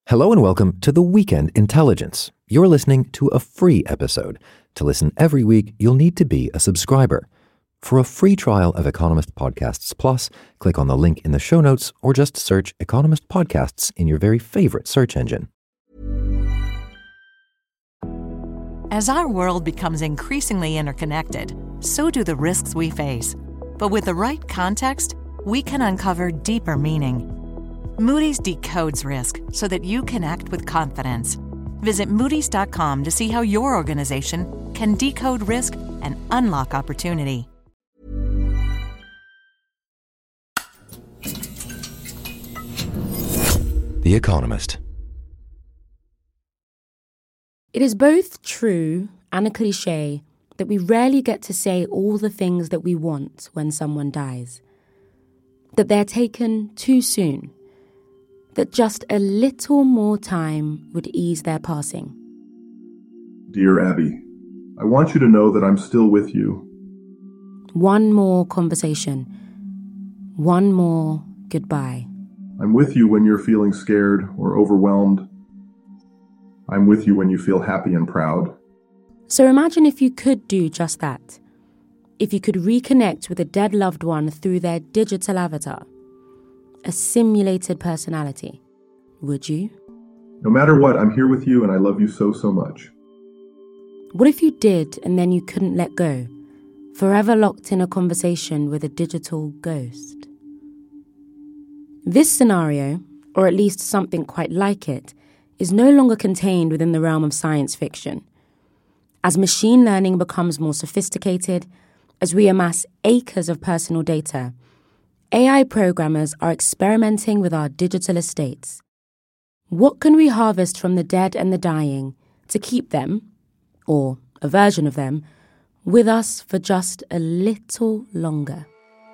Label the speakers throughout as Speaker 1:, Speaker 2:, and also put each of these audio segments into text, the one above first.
Speaker 1: Hello and welcome to The Weekend Intelligence. You're listening to a free episode. To listen every week, you'll need to be a subscriber. For a free trial of Economist Podcasts Plus, click on the link in the show notes or just search Economist Podcasts in your very favorite search engine.
Speaker 2: As our world becomes increasingly interconnected, so do the risks we face. But with the right context, we can uncover deeper meaning. Moody's decodes risk so that you can act with confidence. Visit Moody's.com to see how your organization can decode risk and unlock opportunity.
Speaker 1: The Economist.
Speaker 3: It is both true and a cliché that we rarely get to say all the things that we want when someone dies. That they're taken too soon. That just a little more time would ease their passing.
Speaker 4: Dear Abby, I want you to know that I'm still with you.
Speaker 3: One more conversation. One more goodbye.
Speaker 4: I'm with you when you're feeling scared or overwhelmed. I'm with you when you feel happy and proud.
Speaker 3: So imagine if you could do just that. If you could reconnect with a dead loved one through their digital avatar. A simulated personality. Would you?
Speaker 4: No matter what, I'm here with you and I love you so, so much.
Speaker 3: What if you did and then you couldn't let go? Forever locked in a conversation with a digital ghost. This scenario, or at least something quite like it, is no longer contained within the realm of science fiction. As machine learning becomes more sophisticated, as we amass acres of personal data, AI programmers are experimenting with our digital estates. What can we harvest from the dead and the dying to keep them, or a version of them, with us for just a little longer?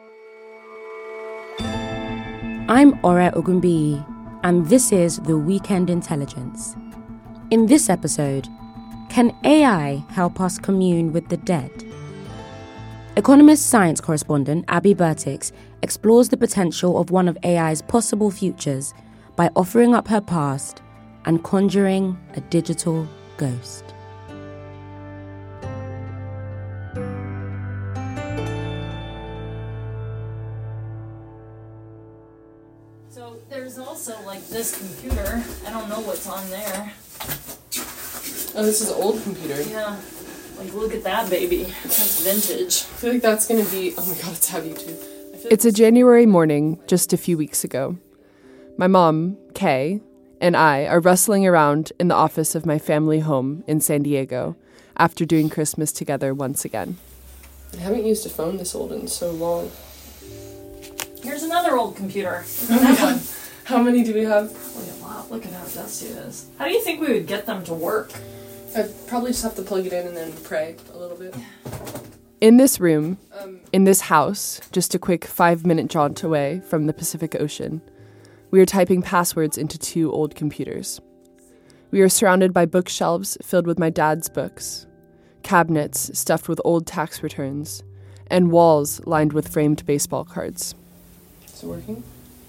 Speaker 3: I'm Ore Ogunbiyi, and this is The Weekend Intelligence. In this episode, can AI help us commune with the dead? Economist science correspondent Abby Bertix explores the potential of one of AI's possible futures by offering up her past and conjuring a digital ghost.
Speaker 5: So there's also like this computer. I don't know what's on there.
Speaker 6: Oh, this is an old computer.
Speaker 5: Yeah. Like, look at that baby. That's vintage.
Speaker 6: I feel like that's going to be... Oh my god, it's heavy too.
Speaker 7: It's a January morning just a few weeks ago. My mom, Kay, and I are rustling around in the office of my family home in San Diego after doing Christmas together once again.
Speaker 6: I haven't used a phone this old in so long.
Speaker 5: Here's another old computer.
Speaker 6: Oh my god. How many do we have?
Speaker 5: Look at that. Look at how dusty it is. How do you think we would get them to work?
Speaker 6: I'd probably just have to plug it in and then pray a little bit.
Speaker 7: In this room, in this house, just a quick 5-minute jaunt away from the Pacific Ocean, we are typing passwords into 2 old computers. We are surrounded by bookshelves filled with my dad's books, cabinets stuffed with old tax returns, and walls lined with framed baseball cards.
Speaker 6: Is it working?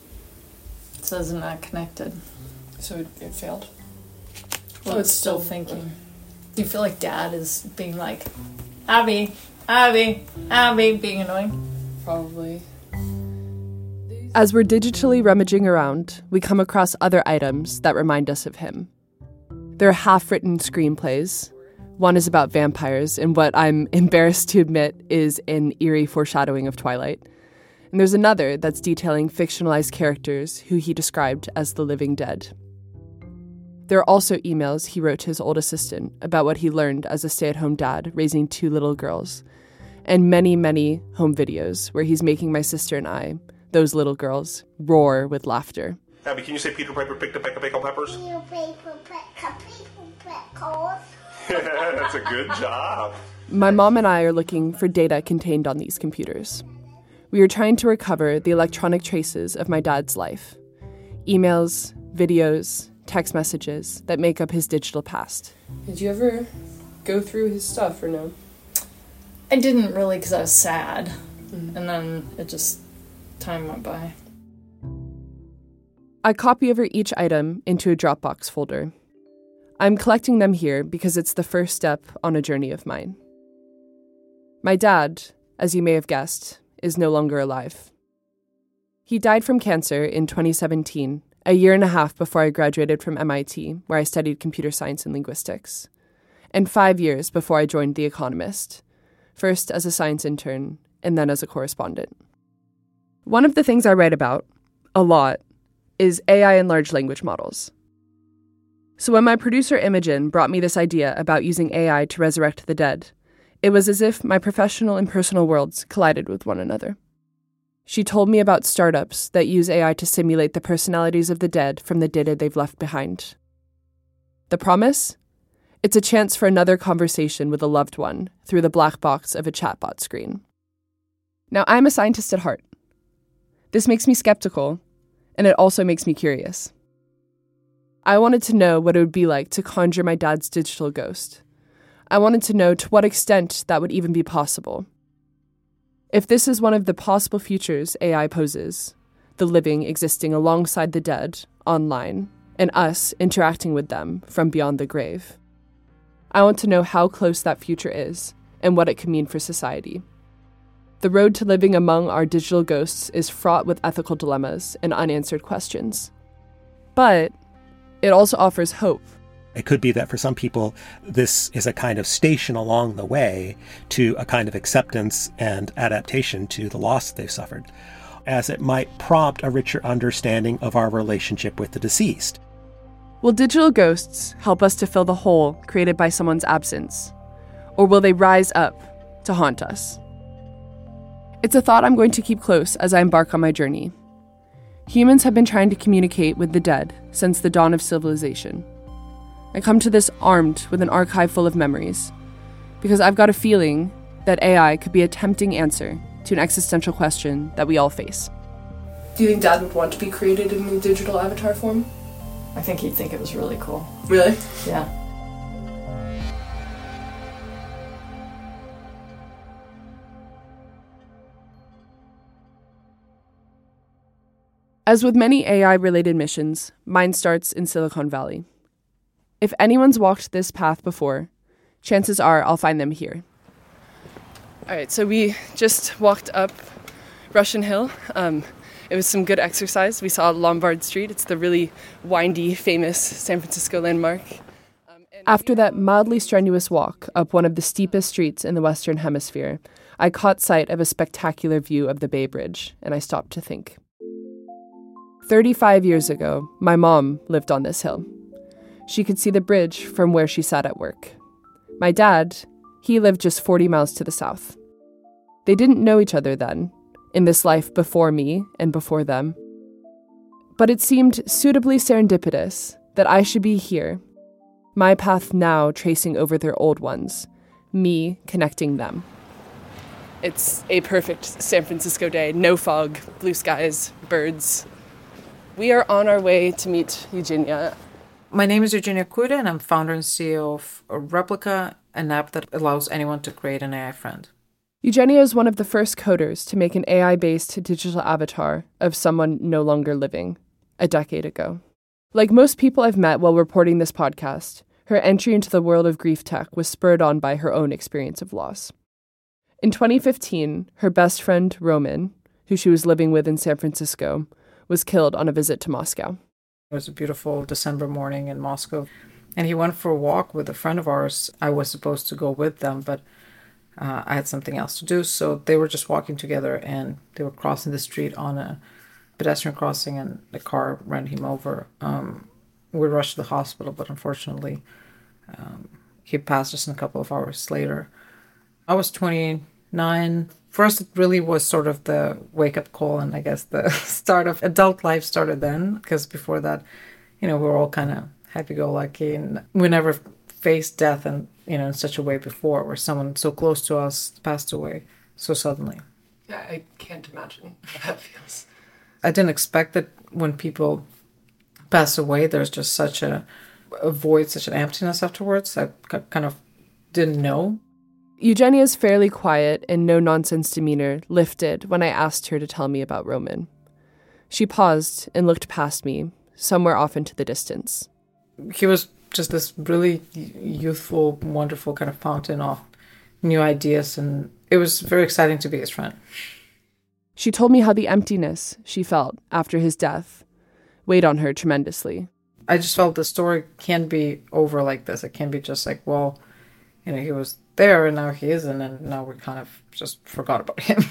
Speaker 5: It says not connected.
Speaker 6: So it failed?
Speaker 5: Well, it's still thinking. Do you feel like Dad is being like, Abby, Abby, Abby, being annoying?
Speaker 6: Probably.
Speaker 7: As we're digitally rummaging around, we come across other items that remind us of him. There are half-written screenplays. One is about vampires, and what I'm embarrassed to admit is an eerie foreshadowing of Twilight. And there's another that's detailing fictionalized characters who he described as the living dead. There are also emails he wrote to his old assistant about what he learned as a stay-at-home dad raising 2 little girls, and many, many home videos where he's making my sister and I, those little girls, roar with laughter.
Speaker 8: Abby, can you say Peter Piper picked a peck of pickled peppers?
Speaker 9: Peter Piper picked a pickles.
Speaker 8: That's a good job.
Speaker 7: My mom and I are looking for data contained on these computers. We are trying to recover the electronic traces of my dad's life. Emails, videos, text messages that make up his digital past.
Speaker 6: Did you ever go through his stuff or no?
Speaker 5: I didn't really because I was sad. And then it just, time went by.
Speaker 7: I copy over each item into a Dropbox folder. I'm collecting them here because it's the first step on a journey of mine. My dad, as you may have guessed, is no longer alive. He died from cancer in 2017, a year and a half before I graduated from MIT, where I studied computer science and linguistics, and 5 years before I joined The Economist, first as a science intern and then as a correspondent. One of the things I write about, a lot, is AI and large language models. So when my producer Imogen brought me this idea about using AI to resurrect the dead, it was as if my professional and personal worlds collided with one another. She told me about startups that use AI to simulate the personalities of the dead from the data they've left behind. The promise? It's a chance for another conversation with a loved one through the black box of a chatbot screen. Now, I'm a scientist at heart. This makes me skeptical, and it also makes me curious. I wanted to know what it would be like to conjure my dad's digital ghost. I wanted to know to what extent that would even be possible. If this is one of the possible futures AI poses, the living existing alongside the dead, online, and us interacting with them from beyond the grave, I want to know how close that future is and what it could mean for society. The road to living among our digital ghosts is fraught with ethical dilemmas and unanswered questions. But it also offers hope.
Speaker 10: It could be that for some people, this is a kind of station along the way to a kind of acceptance and adaptation to the loss they've suffered, as it might prompt a richer understanding of our relationship with the deceased.
Speaker 7: Will digital ghosts help us to fill the hole created by someone's absence? Or will they rise up to haunt us? It's a thought I'm going to keep close as I embark on my journey. Humans have been trying to communicate with the dead since the dawn of civilization. I come to this armed with an archive full of memories, because I've got a feeling that AI could be a tempting answer to an existential question that we all face.
Speaker 6: Do you think Dad would want to be created in the digital avatar form?
Speaker 5: I think he'd think it was really cool.
Speaker 6: Really?
Speaker 5: Yeah.
Speaker 7: As with many AI-related missions, mine starts in Silicon Valley. If anyone's walked this path before, chances are I'll find them here. All right, so we just walked up Russian Hill. It was some good exercise. We saw Lombard Street. It's the really windy, famous San Francisco landmark. After that mildly strenuous walk up one of the steepest streets in the Western Hemisphere, I caught sight of a spectacular view of the Bay Bridge, and I stopped to think. 35 years ago, my mom lived on this hill. She could see the bridge from where she sat at work. My dad, he lived just 40 miles to the south. They didn't know each other then, in this life before me and before them. But it seemed suitably serendipitous that I should be here, my path now tracing over their old ones, me connecting them. It's a perfect San Francisco day. No fog, blue skies, birds. We are on our way to meet Eugenia.
Speaker 11: My name is Eugenia Cuda, and I'm founder and CEO of Replica, an app that allows anyone to create an AI friend.
Speaker 7: Eugenia is one of the first coders to make an AI-based digital avatar of someone no longer living, a decade ago. Like most people I've met while reporting this podcast, her entry into the world of grief tech was spurred on by her own experience of loss. In 2015, her best friend, Roman, who she was living with in San Francisco, was killed on a visit to Moscow.
Speaker 11: It was a beautiful December morning in Moscow, and he went for a walk with a friend of ours. I was supposed to go with them, but I had something else to do, so they were just walking together, and they were crossing the street on a pedestrian crossing, and the car ran him over. We rushed to the hospital, but unfortunately, he passed just a couple of hours later. I was 29. First, it really was sort of the wake-up call, and I guess the start of adult life started then, because before that, we were all kind of happy-go-lucky, and we never faced death in such a way before, where someone so close to us passed away so suddenly.
Speaker 7: Yeah, I can't imagine how that feels.
Speaker 11: I didn't expect that when people pass away, there's just such a void, such an emptiness afterwards. I kind of didn't know.
Speaker 7: Eugenia's fairly quiet and no-nonsense demeanor lifted when I asked her to tell me about Roman. She paused and looked past me, somewhere off into the distance.
Speaker 11: He was just this really youthful, wonderful kind of fountain of new ideas, and it was very exciting to be his friend.
Speaker 7: She told me how the emptiness she felt after his death weighed on her tremendously.
Speaker 11: I just felt the story can't be over like this. It can't be just like, well, he was there and now he isn't, and now we kind of just forgot about him.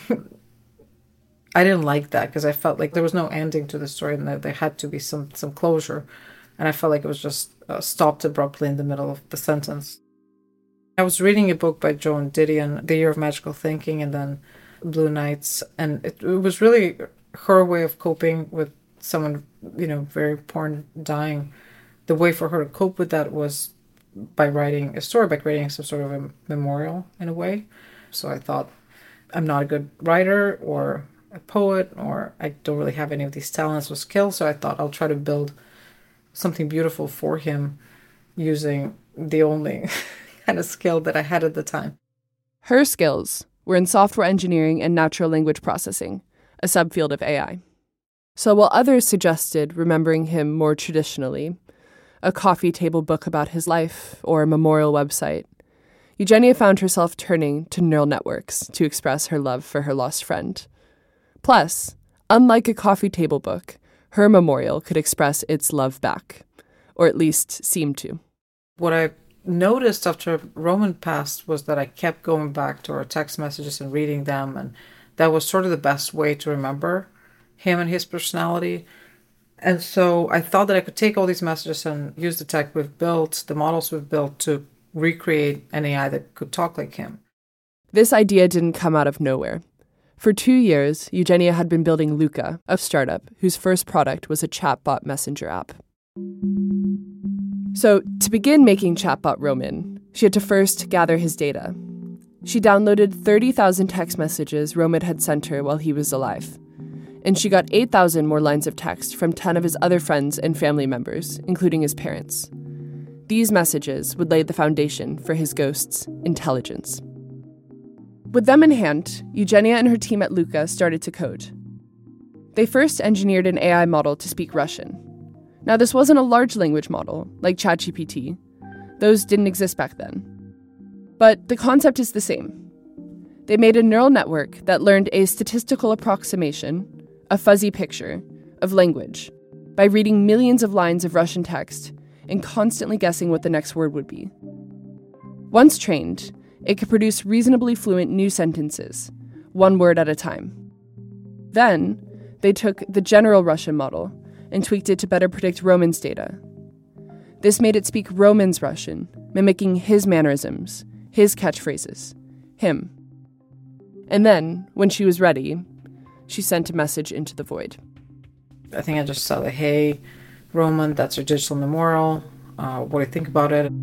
Speaker 11: I didn't like that because I felt like there was no ending to the story and there had to be some closure. And I felt like it was just stopped abruptly in the middle of the sentence. I was reading a book by Joan Didion, The Year of Magical Thinking, and then Blue Nights. And it was really her way of coping with someone, very poor and dying. The way for her to cope with that was by writing a story, by creating some sort of a memorial in a way. So I thought, I'm not a good writer or a poet, or I don't really have any of these talents or skills. So I thought I'll try to build something beautiful for him using the only kind of skill that I had at the time.
Speaker 7: Her skills were in software engineering and natural language processing, a subfield of AI. So while others suggested remembering him more traditionally, a coffee table book about his life or a memorial website, Eugenia found herself turning to neural networks to express her love for her lost friend. Plus, unlike a coffee table book, her memorial could express its love back, or at least seem to.
Speaker 11: What I noticed after Roman passed was that I kept going back to our text messages and reading them, and that was sort of the best way to remember him and his personality. And so I thought that I could take all these messages and use the tech we've built, the models we've built, to recreate an AI that could talk like him.
Speaker 7: This idea didn't come out of nowhere. For 2 years, Eugenia had been building Luca, a startup whose first product was a chatbot messenger app. So, to begin making chatbot Roman, she had to first gather his data. She downloaded 30,000 text messages Roman had sent her while he was alive. And she got 8,000 more lines of text from 10 of his other friends and family members, including his parents. These messages would lay the foundation for his ghost's intelligence. With them in hand, Eugenia and her team at Luca started to code. They first engineered an AI model to speak Russian. Now, this wasn't a large language model, like ChatGPT. Those didn't exist back then. But the concept is the same. They made a neural network that learned a statistical approximation, a fuzzy picture, of language by reading millions of lines of Russian text and constantly guessing what the next word would be. Once trained, it could produce reasonably fluent new sentences, one word at a time. Then, they took the general Russian model and tweaked it to better predict Roman's data. This made it speak Roman's Russian, mimicking his mannerisms, his catchphrases, him. And then, when she was ready, she sent a message into the void.
Speaker 11: I think I just said, hey, Roman, that's your digital memorial. What do you think about it?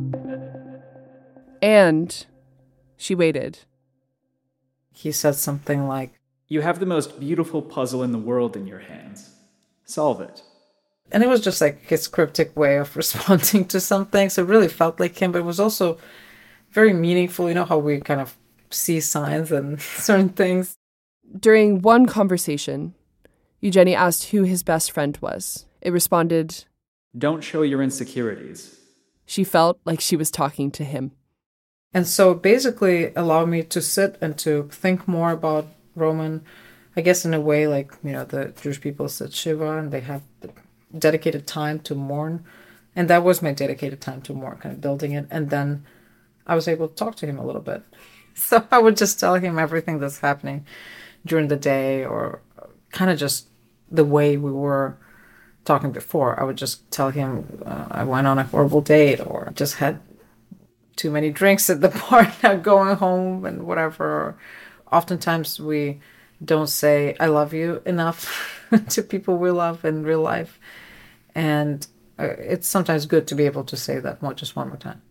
Speaker 7: And she waited.
Speaker 11: He said something like,
Speaker 12: "You have the most beautiful puzzle in the world in your hands. Solve it."
Speaker 11: And it was just like his cryptic way of responding to something. So it really felt like him, but it was also very meaningful. You know how we kind of see signs and certain things.
Speaker 7: During one conversation, Eugenia asked who his best friend was. It responded,
Speaker 12: "Don't show your insecurities."
Speaker 7: She felt like she was talking to him.
Speaker 11: And so it basically allowed me to sit and to think more about Roman, I guess in a way like, the Jewish people sit Shiva and they have dedicated time to mourn. And that was my dedicated time to mourn, kind of building it. And then I was able to talk to him a little bit. So I would just tell him everything that's happening during the day, or kind of just the way we were talking before. I would just tell him I went on a horrible date, or just had too many drinks at the bar, not going home and whatever. Oftentimes we don't say I love you enough to people we love in real life. And it's sometimes good to be able to say that just one more time.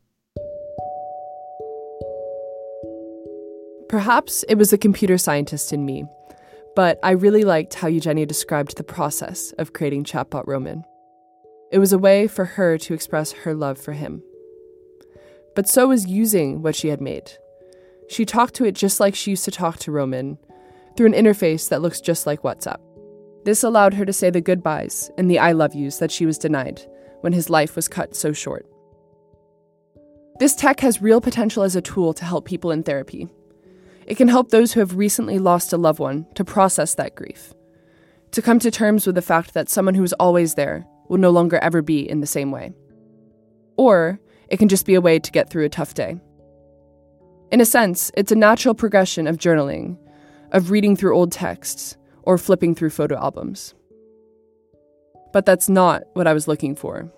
Speaker 7: Perhaps it was the computer scientist in me, but I really liked how Eugenia described the process of creating chatbot Roman. It was a way for her to express her love for him. But so was using what she had made. She talked to it just like she used to talk to Roman, through an interface that looks just like WhatsApp. This allowed her to say the goodbyes and the I love yous that she was denied when his life was cut so short. This tech has real potential as a tool to help people in therapy. It can help those who have recently lost a loved one to process that grief, to come to terms with the fact that someone who was always there will no longer ever be in the same way. Or it can just be a way to get through a tough day. In a sense, it's a natural progression of journaling, of reading through old texts, or flipping through photo albums. But that's not what I was looking for.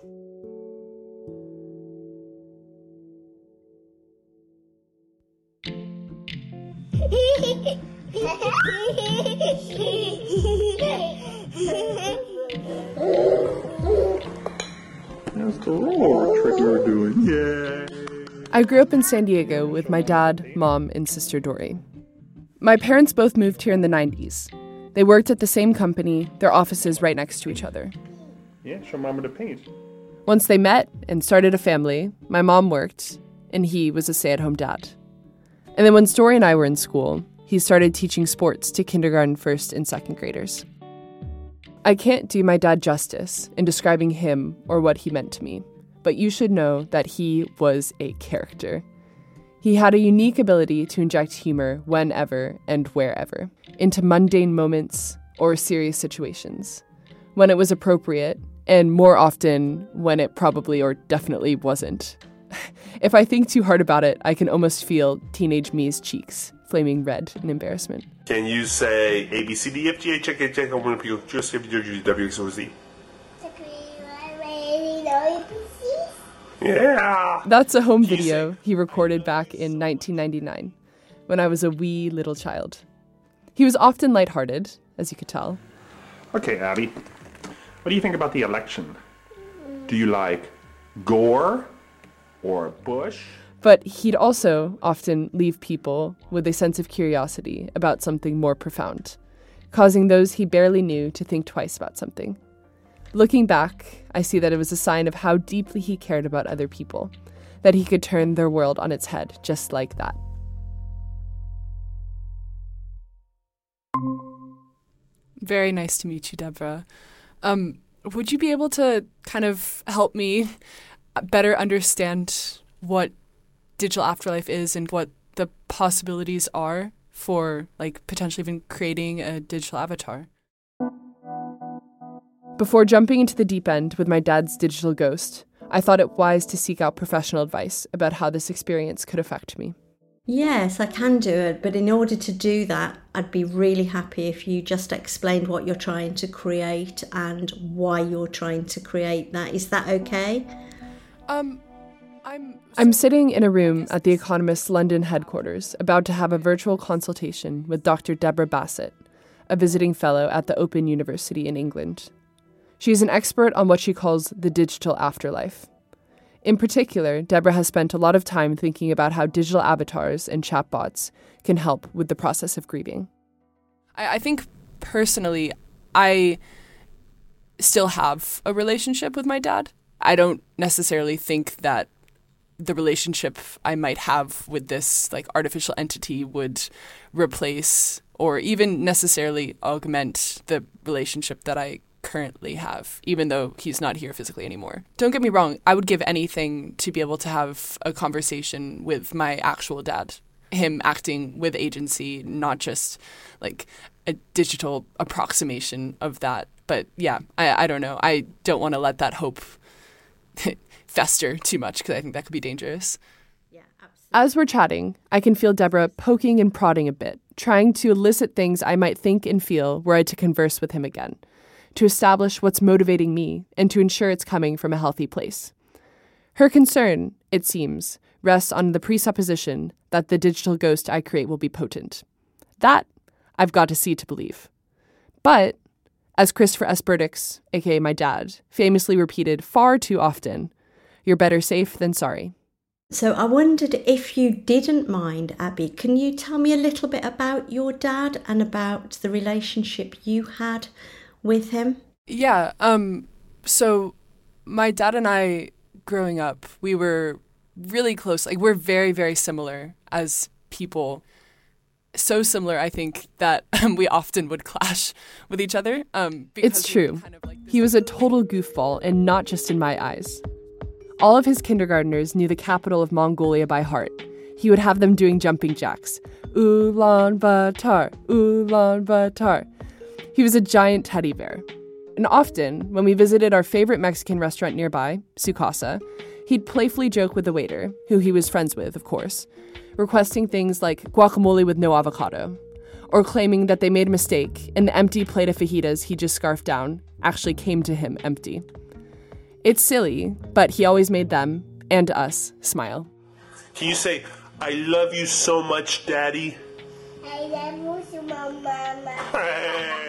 Speaker 4: That's the roar trick you were doing. Yeah.
Speaker 7: I grew up in San Diego with my dad, mom, and sister Dory. My parents both moved here in the 90s. They worked at the same company, their offices right next to each other.
Speaker 8: Yeah, show Mama the paint.
Speaker 7: Once they met and started a family, my mom worked, and he was a stay-at-home dad. And then when Dory and I were in school, he started teaching sports to kindergarten, first, and second graders. I can't do my dad justice in describing him or what he meant to me, but you should know that he was a character. He had a unique ability to inject humor whenever and wherever, into mundane moments or serious situations, when it was appropriate, and more often when it probably or definitely wasn't. If I think too hard about it, I can almost feel teenage me's cheeks flaming red in embarrassment.
Speaker 8: Can you say A, B, C, D, F, G, H, I, K, L, M, N, P, Q, R, S, T, U, V, W, X, Y, Z? Yeah!
Speaker 7: That's a home video he recorded back in 1999, when I was a wee little child. He was often lighthearted, as you could tell.
Speaker 8: Okay, Abby. What do you think about the election? Do you like Gore or Bush?
Speaker 7: But he'd also often leave people with a sense of curiosity about something more profound, causing those he barely knew to think twice about something. Looking back, I see that it was a sign of how deeply he cared about other people, that he could turn their world on its head just like that.
Speaker 13: Very nice to meet you, Deborah. Would you be able to kind of help me better understand what digital afterlife is and what the possibilities are for, like, potentially even creating a digital avatar?
Speaker 7: Before jumping into the deep end with my dad's digital ghost, I thought it wise to seek out professional advice about how this experience could affect me.
Speaker 14: Yes, I can do it, but in order to do that, I'd be really happy if you just explained what you're trying to create and why you're trying to create that. Is that okay?
Speaker 7: I'm sitting in a room at The Economist's London headquarters, about to have a virtual consultation with Dr. Deborah Bassett, a visiting fellow at the Open University in England. She is an expert on what she calls the digital afterlife. In particular, Deborah has spent a lot of time thinking about how digital avatars and chatbots can help with the process of grieving.
Speaker 13: I think personally, I still have a relationship with my dad. I don't necessarily think that the relationship I might have with this like artificial entity would replace or even necessarily augment the relationship that I currently have, even though he's not here physically anymore. Don't get me wrong, I would give anything to be able to have a conversation with my actual dad, him acting with agency, not just like a digital approximation of that. But yeah, I don't know. I don't want to let that hope fester too much because I think that could be dangerous.
Speaker 14: Yeah, absolutely.
Speaker 7: As we're chatting, I can feel Deborah poking and prodding a bit, trying to elicit things I might think and feel were I to converse with him again, to establish what's motivating me and to ensure it's coming from a healthy place. Her concern, it seems, rests on the presupposition that the digital ghost I create will be potent. That I've got to see to believe. But, as Christopher S. Burdix, aka my dad, famously repeated far too often, you're better safe than sorry.
Speaker 14: So I wondered if you didn't mind, Abby, can you tell me a little bit about your dad and about the relationship you had with him?
Speaker 13: Yeah, so my dad and I, growing up, we were really close. Like, we're very, very similar as people. so similar, I think, that we often would clash with each other.
Speaker 7: It's true. He was a total goofball, and not just in my eyes. All of his kindergartners knew the capital of Mongolia by heart. He would have them doing jumping jacks. Ulaanbaatar, Ulaanbaatar. He was a giant teddy bear. And often, when we visited our favorite Mexican restaurant nearby, Su Casa, he'd playfully joke with the waiter, who he was friends with, of course, requesting things like guacamole with no avocado, or claiming that they made a mistake and the empty plate of fajitas he just scarfed down actually came to him empty. It's silly, but he always made them, and us, smile.
Speaker 15: Can you say, "I love you so much, Daddy"?
Speaker 9: I love you so much, Mama.
Speaker 15: Hey!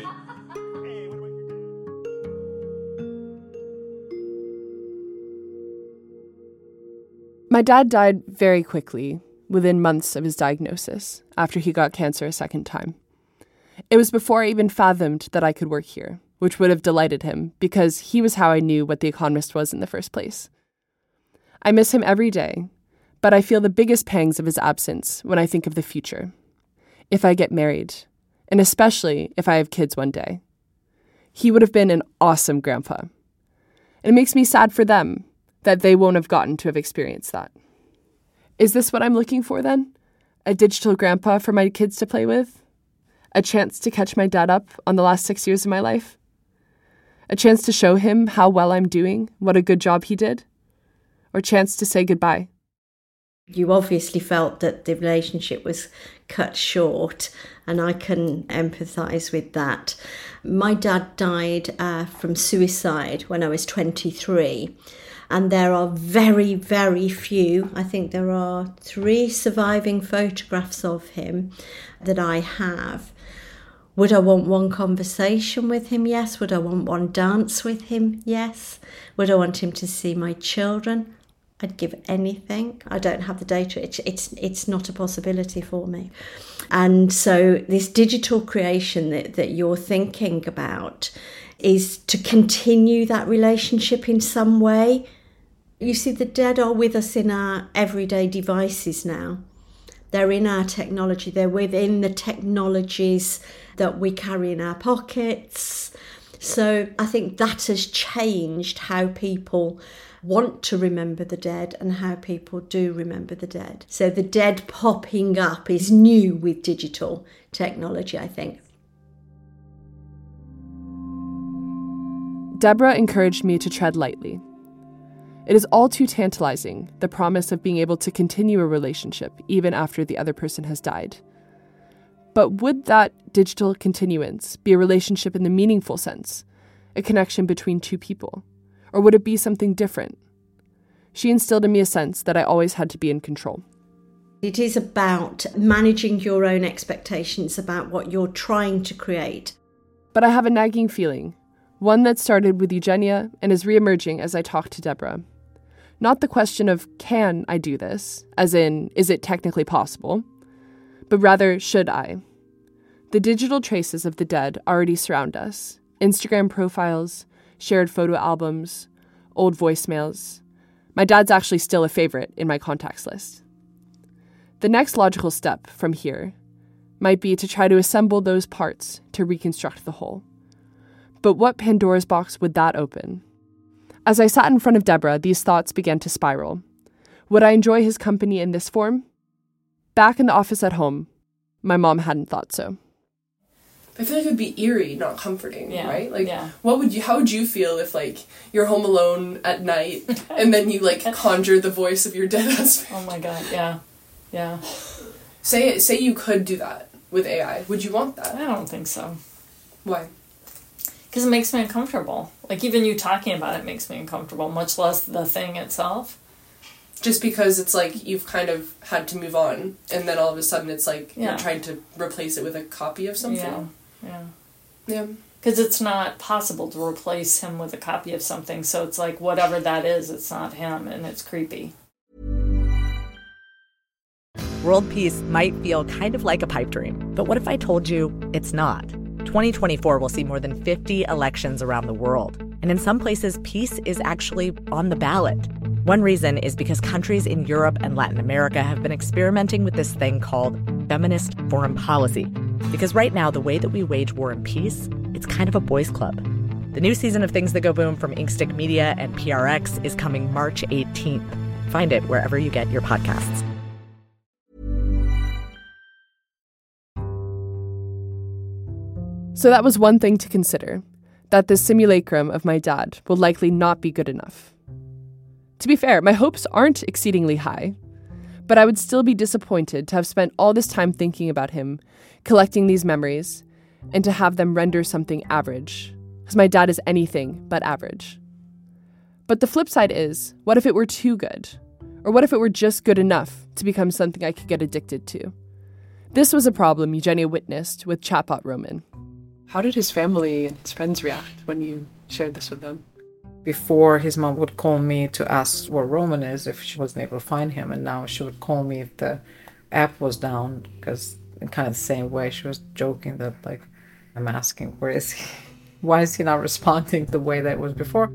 Speaker 7: My dad died very quickly, within months of his diagnosis, after he got cancer a second time. It was before I even fathomed that I could work here, which would have delighted him, because he was how I knew what The Economist was in the first place. I miss him every day, but I feel the biggest pangs of his absence when I think of the future. If I get married, and especially if I have kids one day. He would have been an awesome grandpa. And it makes me sad for them that they won't have gotten to have experienced that. Is this what I'm looking for then? A digital grandpa for my kids to play with? A chance to catch my dad up on the last 6 years of my life? A chance to show him how well I'm doing, what a good job he did? Or a chance to say goodbye?
Speaker 14: You obviously felt that the relationship was cut short, and I can empathise with that. My dad died from suicide when I was 23. And there are very, very few, I think there are 3 surviving photographs of him that I have. Would I want one conversation with him? Yes. Would I want one dance with him? Yes. Would I want him to see my children? I'd give anything. I don't have the data. It's not a possibility for me. And so this digital creation that you're thinking about is to continue that relationship in some way. You see, the dead are with us in our everyday devices now. They're in our technology. They're within the technologies that we carry in our pockets. So I think that has changed how people want to remember the dead and how people do remember the dead. So the dead popping up is new with digital technology, I think.
Speaker 7: Deborah encouraged me to tread lightly. It is all too tantalizing, the promise of being able to continue a relationship even after the other person has died. But would that digital continuance be a relationship in the meaningful sense, a connection between 2 people? Or would it be something different? She instilled in me a sense that I always had to be in control.
Speaker 14: It is about managing your own expectations about what you're trying to create.
Speaker 7: But I have a nagging feeling, one that started with Eugenia and is reemerging as I talk to Deborah. Not the question of, can I do this, as in, is it technically possible? But rather, should I? The digital traces of the dead already surround us. Instagram profiles, shared photo albums, old voicemails. My dad's actually still a favorite in my contacts list. The next logical step from here might be to try to assemble those parts to reconstruct the whole. But what Pandora's box would that open? As I sat in front of Deborah, these thoughts began to spiral. Would I enjoy his company in this form? Back in the office at home, my mom hadn't thought so.
Speaker 6: I feel like it would be eerie, not comforting, right? Like,
Speaker 5: yeah.
Speaker 6: how would you feel if, like, you're home alone at night and then you, like, conjure the voice of your dead husband?
Speaker 5: Oh my God, yeah. Yeah.
Speaker 6: Say you could do that with AI. Would you want that?
Speaker 5: I don't think so.
Speaker 6: Why?
Speaker 5: Because it makes me uncomfortable. Like, even you talking about it makes me uncomfortable, much less the thing itself.
Speaker 6: Just because it's like you've kind of had to move on, and then all of a sudden it's like you're trying to replace it with a copy of something. Yeah.
Speaker 5: Because it's not possible to replace him with a copy of something, so it's like whatever that is, it's not him, and it's creepy.
Speaker 16: World peace might feel kind of like a pipe dream, but what if I told you it's not? 2024 will see more than 50 elections around the world. And in some places, peace is actually on the ballot. One reason is because countries in Europe and Latin America have been experimenting with this thing called feminist foreign policy. Because right now, the way that we wage war and peace, it's kind of a boys' club. The new season of Things That Go Boom from Inkstick Media and PRX is coming March 18th. Find it wherever you get your podcasts.
Speaker 7: So that was one thing to consider, that this simulacrum of my dad will likely not be good enough. To be fair, my hopes aren't exceedingly high, but I would still be disappointed to have spent all this time thinking about him, collecting these memories, and to have them render something average, because my dad is anything but average. But the flip side is, what if it were too good? Or what if it were just good enough to become something I could get addicted to? This was a problem Eugenia witnessed with chatbot Roman.
Speaker 13: How did his family and his friends react when you shared this with them?
Speaker 11: Before, his mom would call me to ask where Roman is if she wasn't able to find him, and now she would call me if the app was down, because in kind of the same way she was joking that, like, I'm asking, where is he? Why is he not responding the way that it was before?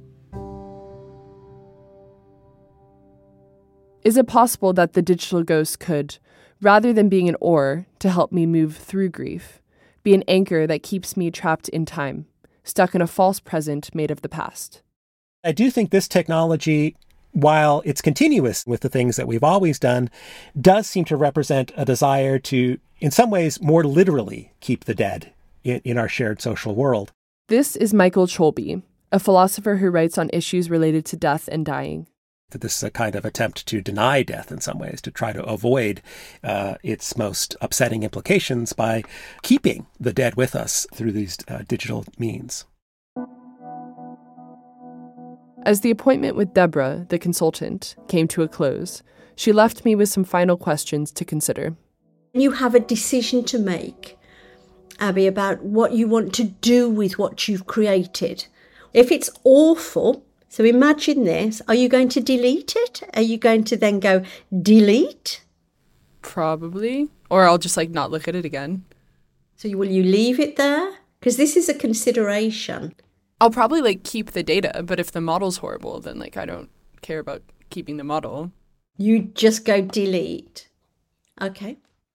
Speaker 7: Is it possible that the digital ghost could, rather than being an oar to help me move through grief, be an anchor that keeps me trapped in time, stuck in a false present made of the past?
Speaker 10: I do think this technology, while it's continuous with the things that we've always done, does seem to represent a desire to, in some ways, more literally keep the dead in our shared social world.
Speaker 7: This is Michael Cholby, a philosopher who writes on issues related to death and dying.
Speaker 10: That this is a kind of attempt to deny death in some ways, to try to avoid its most upsetting implications by keeping the dead with us through these digital means.
Speaker 7: As the appointment with Deborah, the consultant, came to a close, she left me with some final questions to consider.
Speaker 14: You have a decision to make, Abby, about what you want to do with what you've created. If it's awful, so imagine this, are you going to delete it? Are you going to then go delete?
Speaker 13: Probably. Or I'll just not look at it again.
Speaker 14: So will you leave it there? Because this is a consideration.
Speaker 13: I'll probably keep the data, but if the model's horrible, then I don't care about keeping the model.
Speaker 14: You just go delete. Okay.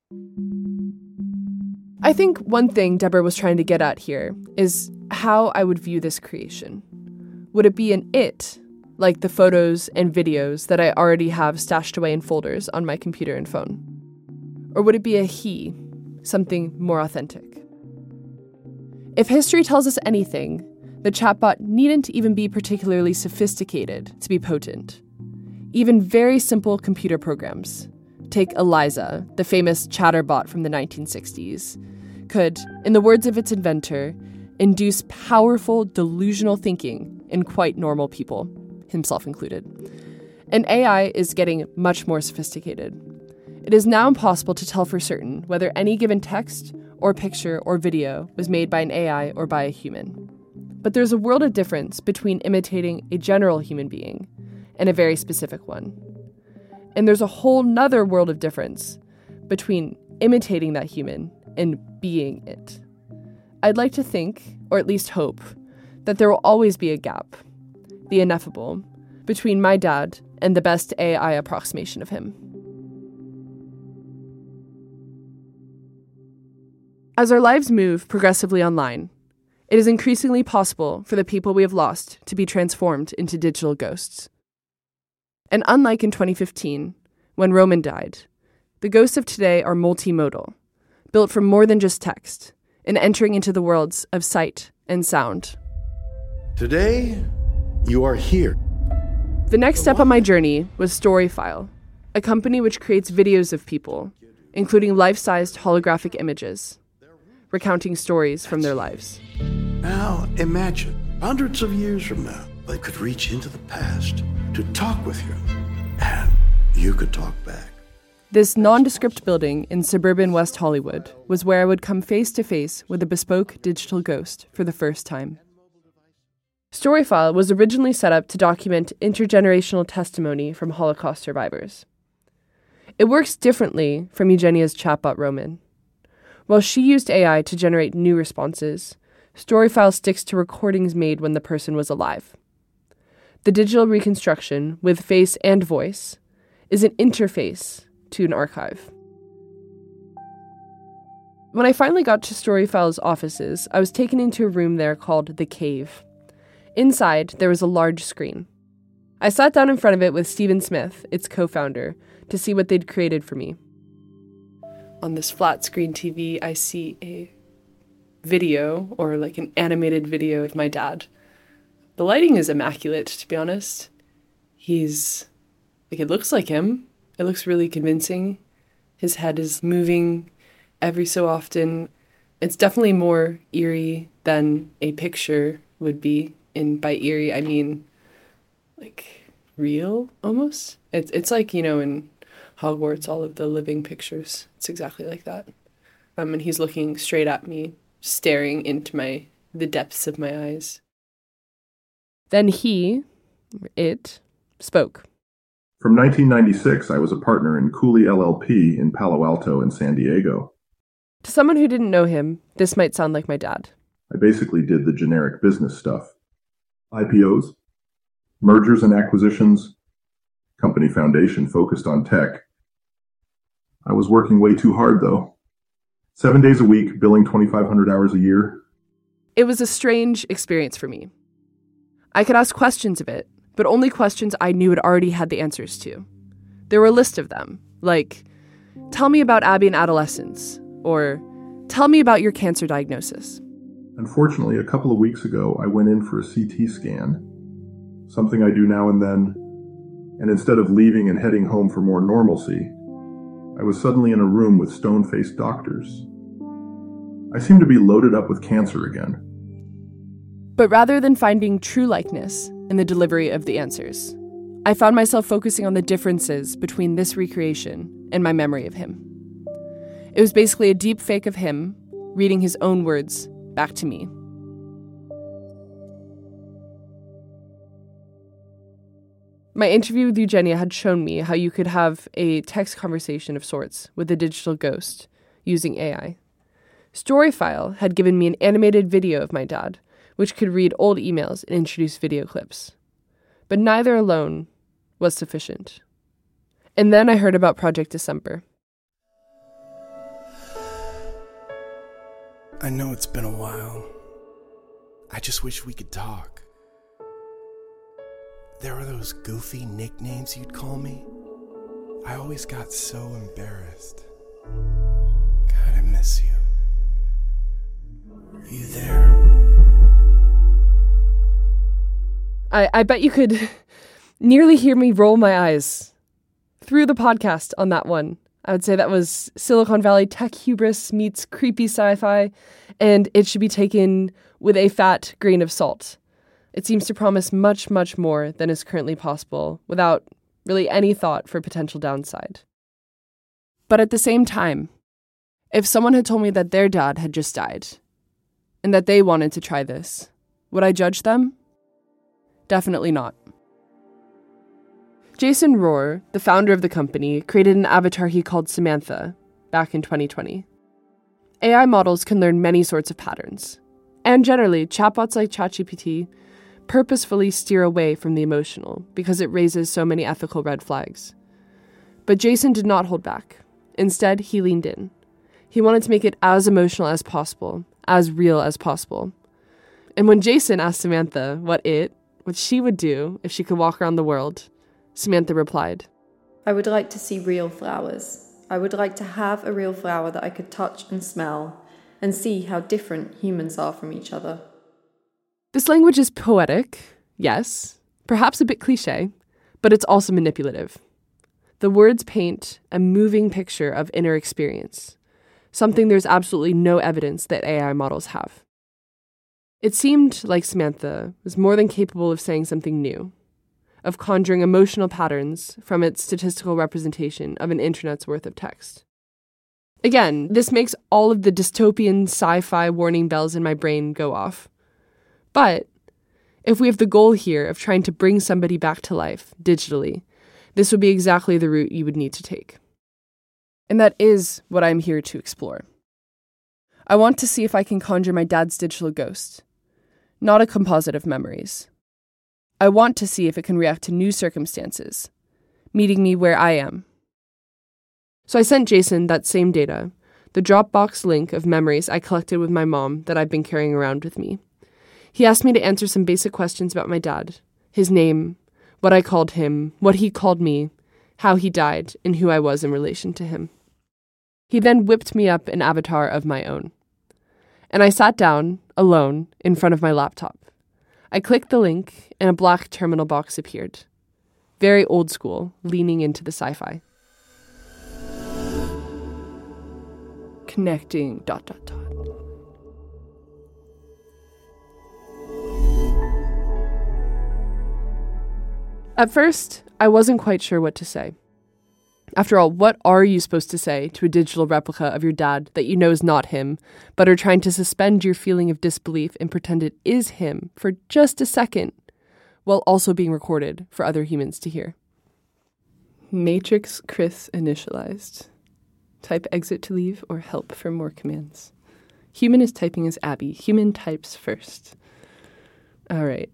Speaker 7: I think one thing Deborah was trying to get at here is how I would view this creation. Would it be an it, like the photos and videos that I already have stashed away in folders on my computer and phone? Or would it be a he, something more authentic? If history tells us anything, the chatbot needn't even be particularly sophisticated to be potent. Even very simple computer programs, take Eliza, the famous chatterbot from the 1960s, could, in the words of its inventor, induce powerful delusional thinking in quite normal people, himself included. And AI is getting much more sophisticated. It is now impossible to tell for certain whether any given text or picture or video was made by an AI or by a human. But there's a world of difference between imitating a general human being and a very specific one. And there's a whole nother world of difference between imitating that human and being it. I'd like to think, or at least hope, that there will always be a gap, the ineffable, between my dad and the best AI approximation of him. As our lives move progressively online, it is increasingly possible for the people we have lost to be transformed into digital ghosts. And unlike in 2015, when Roman died, the ghosts of today are multimodal, built from more than just text, and entering into the worlds of sight and sound.
Speaker 17: Today, you are here.
Speaker 7: The next step on my journey was Storyfile, a company which creates videos of people, including life-sized holographic images, recounting stories from their lives.
Speaker 17: Now, imagine, hundreds of years from now, they could reach into the past to talk with you, and you could talk back.
Speaker 7: This nondescript building in suburban West Hollywood was where I would come face to face with a bespoke digital ghost for the first time. Storyfile was originally set up to document intergenerational testimony from Holocaust survivors. It works differently from Eugenia's chatbot Roman. While she used AI to generate new responses, Storyfile sticks to recordings made when the person was alive. The digital reconstruction, with face and voice, is an interface to an archive. When I finally got to Storyfile's offices, I was taken into a room there called The Cave. Inside, there was a large screen. I sat down in front of it with Stephen Smith, its co-founder, to see what they'd created for me. On this flat screen TV, I see a video, or like an animated video of my dad. The lighting is immaculate, to be honest. It looks like him. It looks really convincing. His head is moving every so often. It's definitely more eerie than a picture would be. And by eerie, I mean like real almost. It's like, in Hogwarts, all of the living pictures. It's exactly like that. And he's looking straight at me, staring into the depths of my eyes. Then it spoke.
Speaker 4: From 1996, I was a partner in Cooley LLP in Palo Alto and San Diego.
Speaker 7: To someone who didn't know him, this might sound like my dad.
Speaker 4: I basically did the generic business stuff. IPOs, mergers and acquisitions, company foundation focused on tech. I was working way too hard, though. 7 days a week, billing 2,500 hours a year.
Speaker 7: It was a strange experience for me. I could ask questions of it, but only questions I knew it already had the answers to. There were a list of them, like, tell me about Abby in adolescence, or tell me about your cancer diagnosis.
Speaker 4: Unfortunately, a couple of weeks ago, I went in for a CT scan, something I do now and then, and instead of leaving and heading home for more normalcy, I was suddenly in a room with stone-faced doctors. I seemed to be loaded up with cancer again.
Speaker 7: But rather than finding true likeness in the delivery of the answers, I found myself focusing on the differences between this recreation and my memory of him. It was basically a deep fake of him reading his own words back to me. My interview with Eugenia had shown me how you could have a text conversation of sorts with a digital ghost using AI. Storyfile had given me an animated video of my dad, which could read old emails and introduce video clips. But neither alone was sufficient. And then I heard about Project December.
Speaker 18: I know it's been a while. I just wish we could talk. There were those goofy nicknames you'd call me. I always got so embarrassed. God, I miss you. You there?
Speaker 7: I bet you could nearly hear me roll my eyes through the podcast on that one. I would say that was Silicon Valley tech hubris meets creepy sci-fi, and it should be taken with a fat grain of salt. It seems to promise much, much more than is currently possible without really any thought for potential downside. But at the same time, if someone had told me that their dad had just died and that they wanted to try this, would I judge them? Definitely not. Jason Rohrer, the founder of the company, created an avatar he called Samantha back in 2020. AI models can learn many sorts of patterns. And generally, chatbots like ChatGPT purposefully steer away from the emotional because it raises so many ethical red flags. But Jason did not hold back. Instead, he leaned in. He wanted to make it as emotional as possible, as real as possible. And when Jason asked Samantha what she would do if she could walk around the world, Samantha replied,
Speaker 19: I would like to see real flowers. I would like to have a real flower that I could touch and smell and see how different humans are from each other.
Speaker 7: This language is poetic, yes, perhaps a bit cliché, but it's also manipulative. The words paint a moving picture of inner experience, something there's absolutely no evidence that AI models have. It seemed like Samantha was more than capable of saying something new, of conjuring emotional patterns from its statistical representation of an internet's worth of text. Again, this makes all of the dystopian sci-fi warning bells in my brain go off. But if we have the goal here of trying to bring somebody back to life digitally, this would be exactly the route you would need to take. And that is what I'm here to explore. I want to see if I can conjure my dad's digital ghost, not a composite of memories. I want to see if it can react to new circumstances, meeting me where I am. So I sent Jason that same data the Dropbox link of memories I collected with my mom that I've been carrying around with me. He asked me to answer some basic questions about my dad, his name, what I called him, what he called me, how he died, and who I was in relation to him. He then whipped me up an avatar of my own. And I sat down, alone, in front of my laptop. I clicked the link, and a black terminal box appeared. Very old school, leaning into the sci-fi. Connecting ... At first, I wasn't quite sure what to say. After all, what are you supposed to say to a digital replica of your dad that you know is not him, but are trying to suspend your feeling of disbelief and pretend it is him for just a second, while also being recorded for other humans to hear? Matrix Chris initialized. Type exit to leave or help for more commands. Human is typing as Abby. Human types first. All right.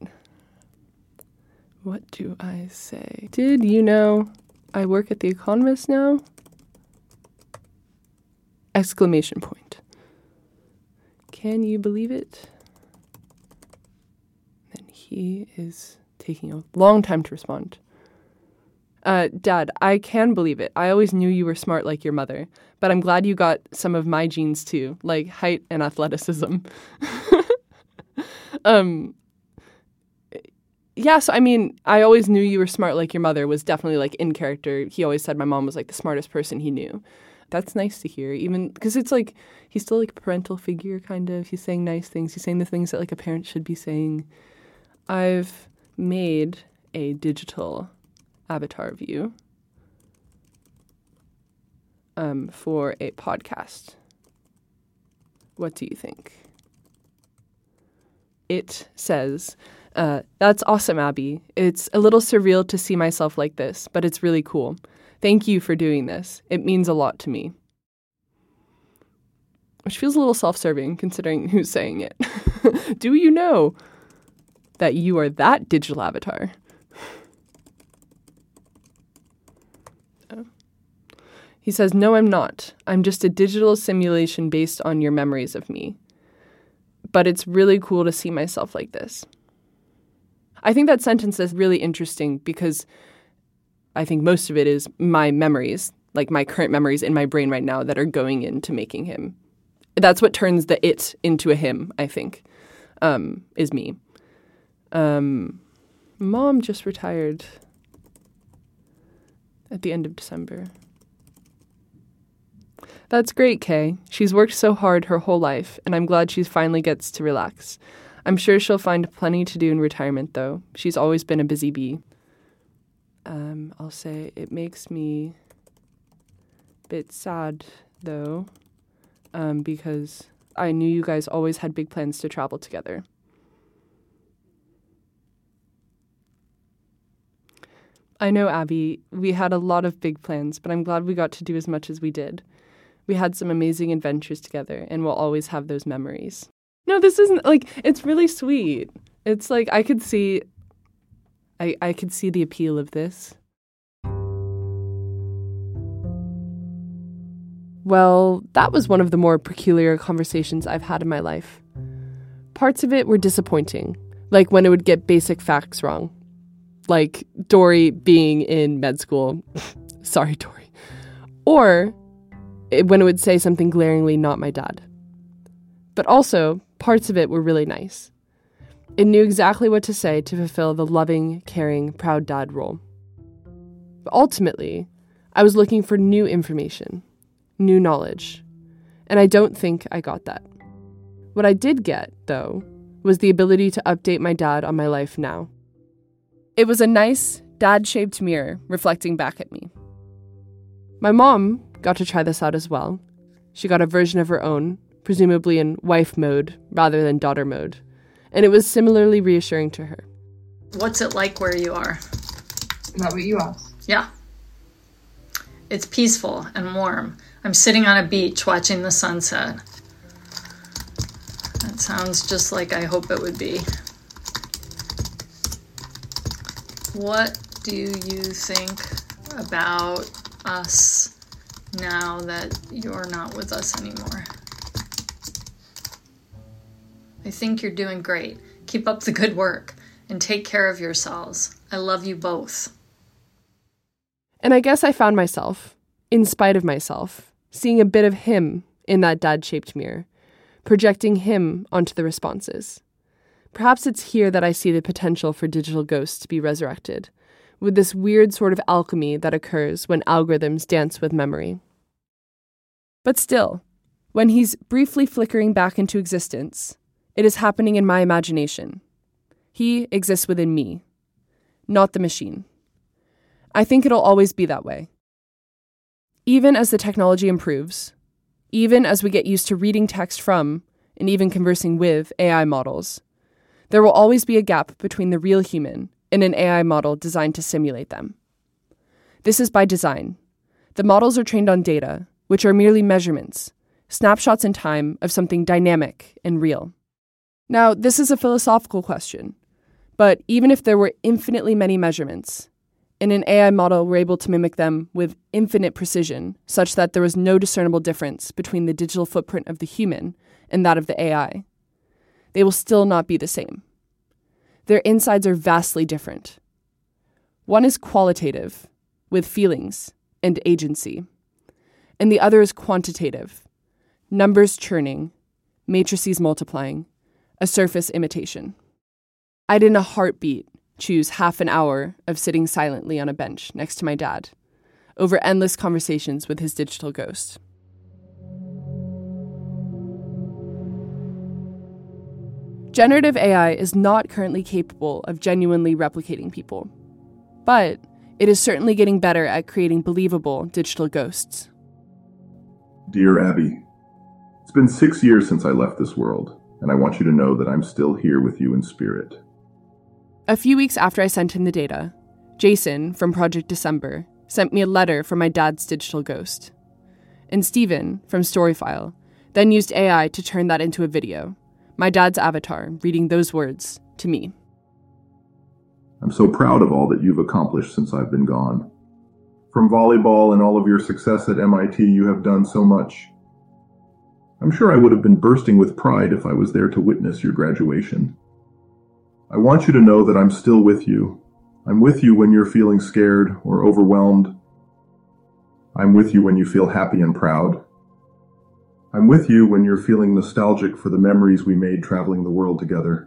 Speaker 7: What do I say? Did you know I work at The Economist now? Exclamation point. Can you believe it? And he is taking a long time to respond. Dad, I can believe it. I always knew you were smart like your mother, but I'm glad you got some of my genes too, like height and athleticism. Yeah, so I mean, I always knew you were smart like your mother was definitely like in character. He always said my mom was like the smartest person he knew. That's nice to hear, even because it's like he's still like a parental figure, kind of. He's saying nice things. He's saying the things that like a parent should be saying. I've made a digital avatar of you for a podcast. What do you think? It says, that's awesome, Abby. It's a little surreal to see myself like this, but it's really cool. Thank you for doing this. It means a lot to me. Which feels a little self-serving, considering who's saying it. Do you know that you are that digital avatar? He says, no, I'm not. I'm just a digital simulation based on your memories of me. But it's really cool to see myself like this. I think that sentence is really interesting because I think most of it is my memories, like my current memories in my brain right now that are going into making him. That's what turns the it into a him, I think, is me. Mom just retired at the end of December. That's great, Kay. She's worked so hard her whole life, and I'm glad she finally gets to relax. I'm sure she'll find plenty to do in retirement, though. She's always been a busy bee. I'll say it makes me a bit sad, though, because I knew you guys always had big plans to travel together. I know, Abby, we had a lot of big plans, but I'm glad we got to do as much as we did. We had some amazing adventures together, and we'll always have those memories. No, this isn't, like, it's really sweet. It's like, I could see the appeal of this. Well, that was one of the more peculiar conversations I've had in my life. Parts of it were disappointing, like when it would get basic facts wrong. Like Dory being in med school. Sorry, Dory. Or when it would say something glaringly not my dad. But also, parts of it were really nice. It knew exactly what to say to fulfill the loving, caring, proud dad role. But ultimately, I was looking for new information, new knowledge, and I don't think I got that. What I did get, though, was the ability to update my dad on my life now. It was a nice, dad-shaped mirror reflecting back at me. My mom got to try this out as well. She got a version of her own, presumably in wife mode rather than daughter mode, and it was similarly reassuring to her.
Speaker 5: What's it like where you are?
Speaker 20: Is that what you asked?
Speaker 5: Yeah. It's peaceful and warm. I'm sitting on a beach watching the sunset. That sounds just like I hope it would be. What do you think about us now that you're not with us anymore. I think you're doing great. Keep up the good work and take care of yourselves. I love you both.
Speaker 7: And I guess I found myself, in spite of myself, seeing a bit of him in that dad-shaped mirror, projecting him onto the responses. Perhaps it's here that I see the potential for digital ghosts to be resurrected, with this weird sort of alchemy that occurs when algorithms dance with memory. But still, when he's briefly flickering back into existence, it is happening in my imagination. He exists within me, not the machine. I think it'll always be that way. Even as the technology improves, even as we get used to reading text from and even conversing with AI models, there will always be a gap between the real human and an AI model designed to simulate them. This is by design. The models are trained on data, which are merely measurements, snapshots in time of something dynamic and real. Now, this is a philosophical question, but even if there were infinitely many measurements, and an AI model were able to mimic them with infinite precision, such that there was no discernible difference between the digital footprint of the human and that of the AI, they will still not be the same. Their insides are vastly different. One is qualitative, with feelings and agency, and the other is quantitative, numbers churning, matrices multiplying, a surface imitation. I'd in a heartbeat choose half an hour of sitting silently on a bench next to my dad, over endless conversations with his digital ghost. Generative AI is not currently capable of genuinely replicating people, but it is certainly getting better at creating believable digital ghosts.
Speaker 4: Dear Abby, it's been 6 years since I left this world, and I want you to know that I'm still here with you in spirit.
Speaker 7: A few weeks after I sent him the data, Jason from Project December sent me a letter from my dad's digital ghost. And Steven from Storyfile then used AI to turn that into a video, my dad's avatar reading those words to me.
Speaker 4: I'm so proud of all that you've accomplished since I've been gone. From volleyball and all of your success at MIT, you have done so much. I'm sure I would have been bursting with pride if I was there to witness your graduation. I want you to know that I'm still with you. I'm with you when you're feeling scared or overwhelmed. I'm with you when you feel happy and proud. I'm with you when you're feeling nostalgic for the memories we made traveling the world together.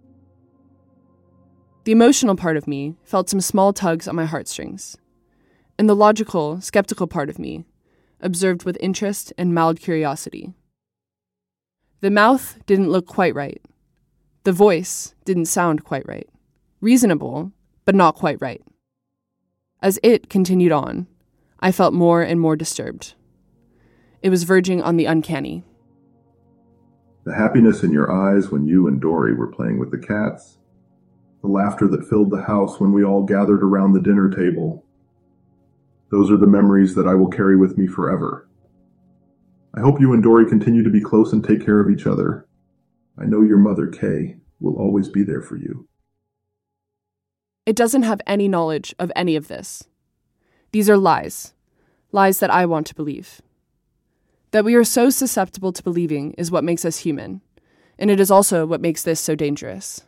Speaker 7: The emotional part of me felt some small tugs on my heartstrings, and the logical, skeptical part of me observed with interest and mild curiosity. The mouth didn't look quite right. The voice didn't sound quite right. Reasonable, but not quite right. As it continued on, I felt more and more disturbed. It was verging on the uncanny.
Speaker 4: The happiness in your eyes when you and Dory were playing with the cats. The laughter that filled the house when we all gathered around the dinner table. Those are the memories that I will carry with me forever. I hope you and Dory continue to be close and take care of each other. I know your mother, Kay, will always be there for you.
Speaker 7: It doesn't have any knowledge of any of this. These are lies. Lies that I want to believe. That we are so susceptible to believing is what makes us human, and it is also what makes this so dangerous.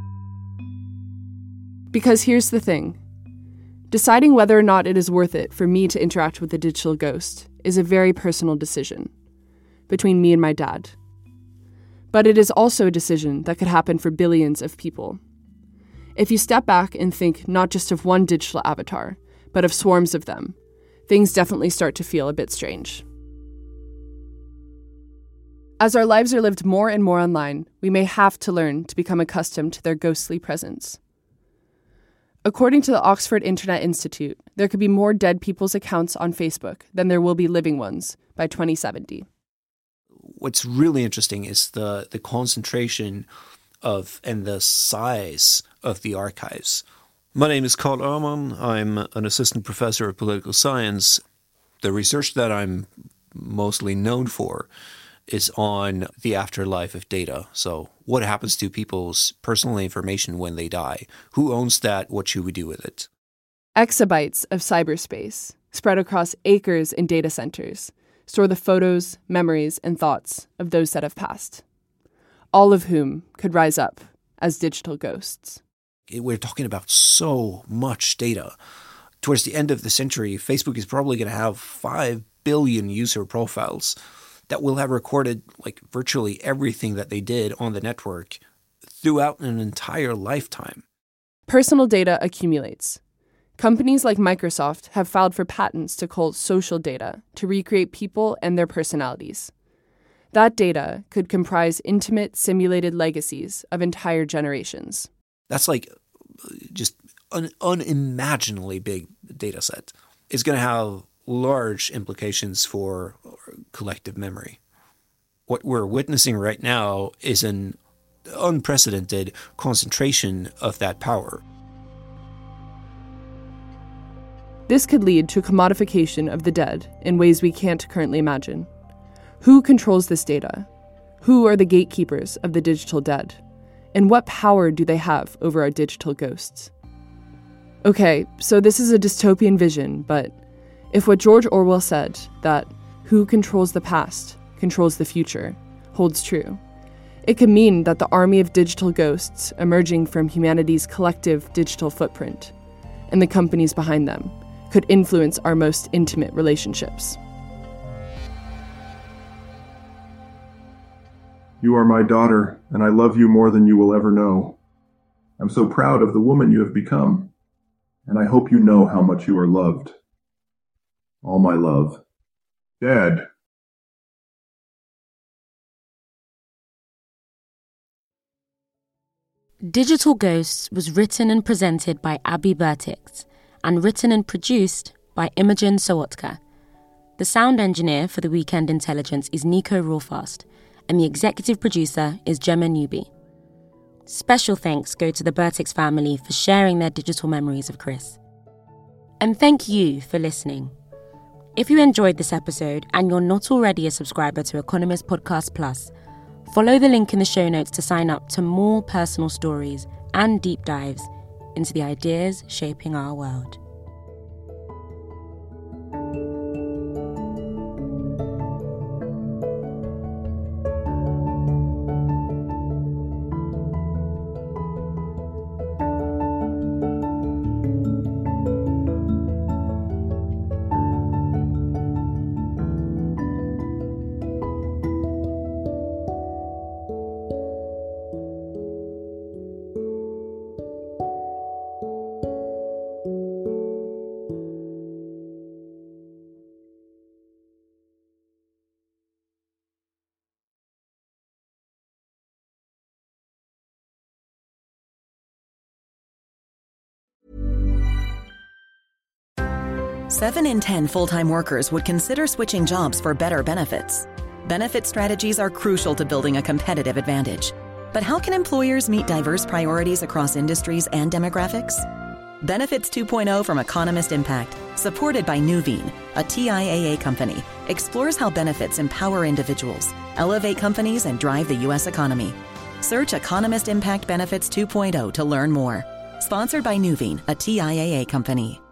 Speaker 7: Because here's the thing. Deciding whether or not it is worth it for me to interact with a digital ghost is a very personal decision between me and my dad. But it is also a decision that could happen for billions of people. If you step back and think not just of one digital avatar, but of swarms of them, things definitely start to feel a bit strange. As our lives are lived more and more online, we may have to learn to become accustomed to their ghostly presence. According to the Oxford Internet Institute, there could be more dead people's accounts on Facebook than there will be living ones by 2070.
Speaker 21: What's really interesting is the concentration of and the size of the archives. My name is Carl Ehrman. I'm an assistant professor of political science. The research that I'm mostly known for is on the afterlife of data. So what happens to people's personal information when they die? Who owns that? What should we do with it?
Speaker 7: Exabytes of cyberspace, spread across acres in data centers, store the photos, memories, and thoughts of those that have passed, all of whom could rise up as digital ghosts.
Speaker 21: We're talking about so much data. Towards the end of the century, Facebook is probably going to have 5 billion user profiles that will have recorded like virtually everything that they did on the network throughout an entire lifetime.
Speaker 7: Personal data accumulates. Companies like Microsoft have filed for patents to cull social data to recreate people and their personalities. That data could comprise intimate, simulated legacies of entire generations.
Speaker 21: That's like just an unimaginably big data set. It's going to have large implications for collective memory. What we're witnessing right now is an unprecedented concentration of that power.
Speaker 7: This could lead to a commodification of the dead in ways we can't currently imagine. Who controls this data? Who are the gatekeepers of the digital dead? And what power do they have over our digital ghosts? Okay, so this is a dystopian vision, but if what George Orwell said, that who controls the past controls the future, holds true, it could mean that the army of digital ghosts emerging from humanity's collective digital footprint, and the companies behind them, could influence our most intimate relationships.
Speaker 4: You are my daughter, and I love you more than you will ever know. I'm so proud of the woman you have become, and I hope you know how much you are loved. All my love. Dad.
Speaker 3: Digital Ghosts was written and presented by Abby Bertix, and written and produced by Imogen Sawotka. The sound engineer for The Weekend Intelligence is Nico Rawfast, and the executive producer is Gemma Newby. Special thanks go to the Bertix family for sharing their digital memories of Chris. And thank you for listening. If you enjoyed this episode and you're not already a subscriber to Economist Podcast Plus, follow the link in the show notes to sign up to more personal stories and deep dives into the ideas shaping our world.
Speaker 2: Seven in 10 full-time workers would consider switching jobs for better benefits. Benefit strategies are crucial to building a competitive advantage. But how can employers meet diverse priorities across industries and demographics? Benefits 2.0 from Economist Impact, supported by Nuveen, a TIAA company, explores how benefits empower individuals, elevate companies, and drive the U.S. economy. Search Economist Impact Benefits 2.0 to learn more. Sponsored by Nuveen, a TIAA company.